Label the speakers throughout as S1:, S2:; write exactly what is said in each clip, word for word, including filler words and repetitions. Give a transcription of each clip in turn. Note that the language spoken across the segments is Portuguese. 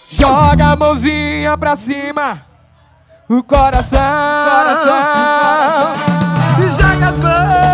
S1: Joga a mãozinha pra cima, o coração, coração, e joga as mãos.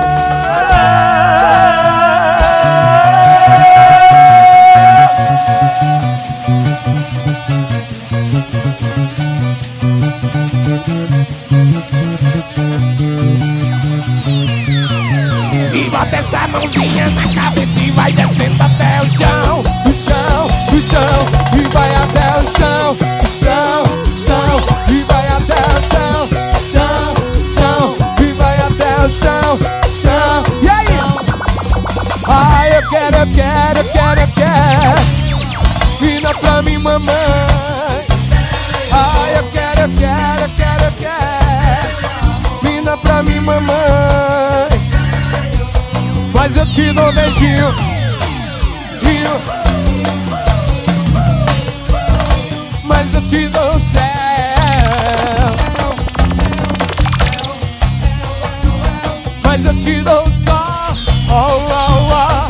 S1: E bota essa mãozinha na cabeça e vai descendo até o chão, o chão, o chão, e vai até o chão, o chão, o chão, e vai até o chão, chão, chão, e vai até o chão, chão. E aí? Ai, eu quero, eu quero, eu quero, eu quero. Vina pra mim, mamãe. Ai, eu quero, eu quero, eu quero, eu quero. Vina pra mim, mamãe. Mas eu te dou um beijinho, rio. Mas eu te dou o céu. Mas eu te dou o sol. Oh, oh, oh.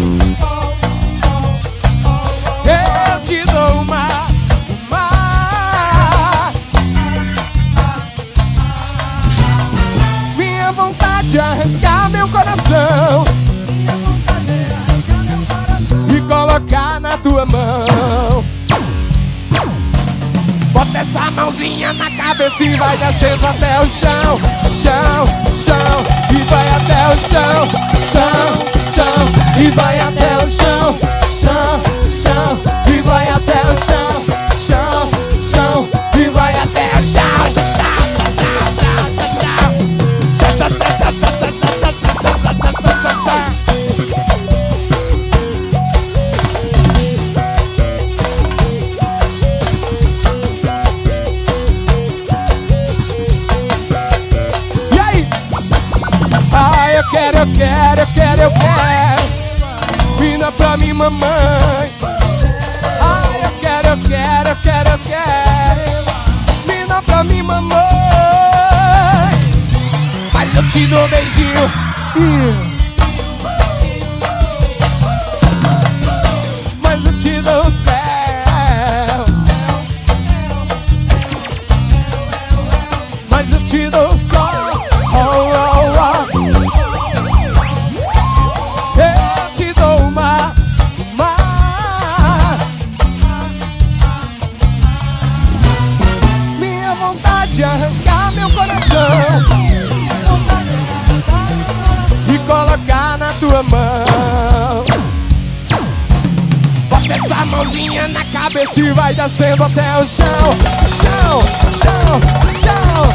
S1: Eu te dou o mar, o mar. Minha vontade é arrancar meu coração e colocar na tua mão. Bota essa mãozinha na cabeça e vai descendo até o chão, chão, chão, e vai até o chão, chão, chão, e vai até o chão, chão, chão, e vai até o chão, chão, chão, e vai até o chão, chão, chão, chão, chão, chão, chão, eu quero, eu quero, eu quero, eu quero. Vina pra mim, mamãe. Ai, eu quero, eu quero, eu quero, eu quero. Vina pra mim, mamãe. Mas eu te dou um beijinho. Mas eu te dou o céu. Mas eu te dou o sol. Oh, oh, oh. De arrancar meu coração e colocar na tua mão. Bota essa mãozinha na cabeça e vai descendo até o chão, chão, chão, chão,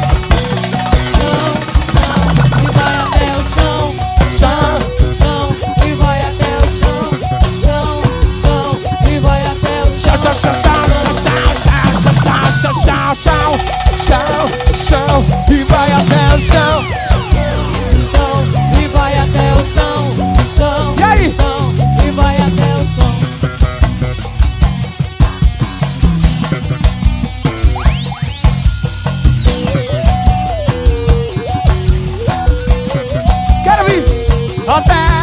S2: e vai até o chão,
S1: chão,
S2: chão, e vai até o chão, chão, chão, e vai até o chão,
S1: chão, chão, chão, chão, chão, chão, chão, chão, chão. Chão, chão, e vai até o chão,
S2: chão, e vai até o chão, chão,
S1: e aí?
S2: Chão, e vai até o chão.
S1: Quero vir até